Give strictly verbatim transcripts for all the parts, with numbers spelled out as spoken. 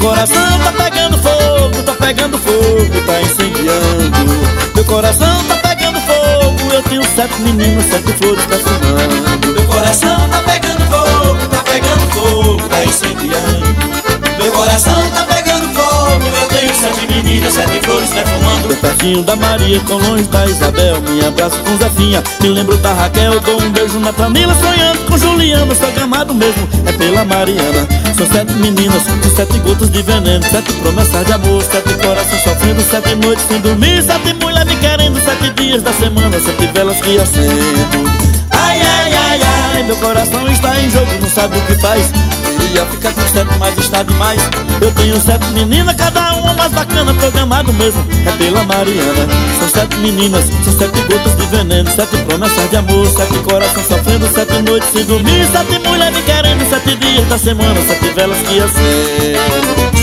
coração tá pegando fogo, tá pegando fogo, tá incendiando. Meu coração tá pegando fogo, eu tenho sete meninas, sete flores perfumando. Meu coração tá pegando fogo, tá pegando fogo, tá incendiando. Meu coração tá pegando fogo, eu tenho sete meninas, sete flores perfumando. Tô pertinho da Maria, tão longe da Isabel, me abraço com Zefinha, me lembro da Raquel, dou um beijo na Camila, sonhando com Juliana, sou gamado mesmo, é pela Mariana. São sete meninas, com sete gotas de veneno, sete promessas de amor, sete corações sofrendo, sete noites sem dormir, sete mulheres me querendo, sete dias da semana, sete velas que acendo. Ai, ai, ai, ai, meu coração está em jogo, não sabe o que faz. Queria ficar com sete, mas está demais. Eu tenho sete meninas, cada uma mais bacana, programado mesmo, é pela Mariana. São sete meninas, são sete gotas de veneno, sete promessas de amor, sete corações sofrendo, sete noites sem dormir, sete mulheres me querendo, sete dias da semana, sete velas que acendo.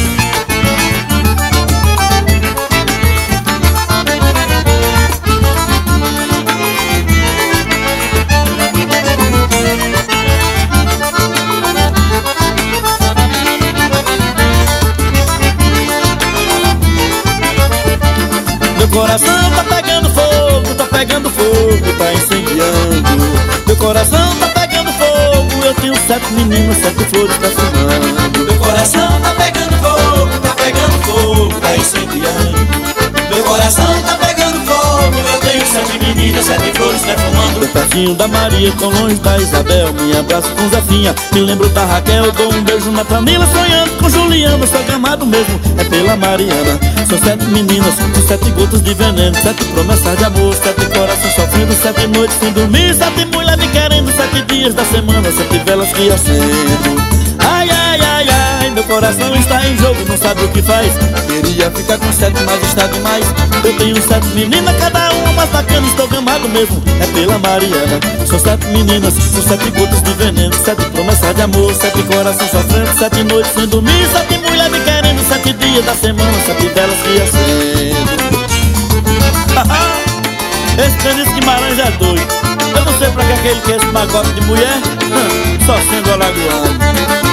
Meu coração tá pegando fogo, tá pegando fogo, tá incendiando. Meu coração tá pegando fogo, eu tenho sete meninas, sete flores perfumando. Meu coração tá pegando fogo, tá pegando fogo, tá incendiando. Meu coração tá pegando fogo, eu tenho sete meninas, sete flores perfumando. Tô pertinho da Maria, tão longe da Isabel, me abraço com Zefinha, me lembro da Raquel, dou um beijo na Camila, sonhando com Juliana, sou gamado mesmo, é pela Mariana. São sete meninas, com sete gotas de veneno, sete promessas de amor, sete corações sofrendo, sete noites sem dormir, sete mulheres me querendo, sete dias da semana, sete velas que acendo. Ai, ai, ai, ai, meu coração está em jogo, não sabe o que faz. Queria ficar com sete, mas está demais. Eu tenho sete meninas, cada uma mais bacana, estou gamado mesmo, é pela Mariana. São sete meninas, são sete gotas de veneno, sete promessas de amor, sete corações sofrendo, sete noites sem dormir, sete mulheres me querendo, sete dias da semana, sete velas que acendo. Esse Denis Guimarães é doido. Eu não sei pra que ele quer esse pacote de mulher, só sendo alagoano.